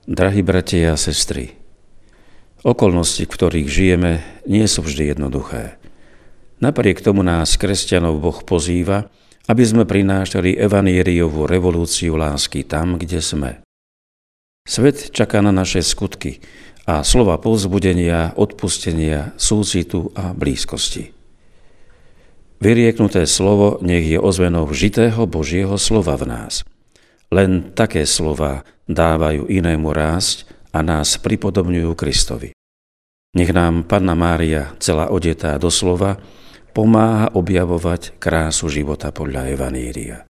Drahí bratia a sestry, okolnosti, v ktorých žijeme, nie sú vždy jednoduché. Napriek tomu nás, kresťanov, Boh pozýva, aby sme prinášali evanjeliovú revolúciu lásky tam, kde sme. Svet čaká na naše skutky a slova povzbudenia, odpustenia, súcitu a blízkosti. Vyrieknuté slovo nech je ozvenou žitého Božieho slova v nás. Len také slova dávajú inému rásť a nás pripodobňujú Kristovi. Nech nám Panna Mária, celá odetá do slova, pomáha objavovať krásu života podľa evanjelia.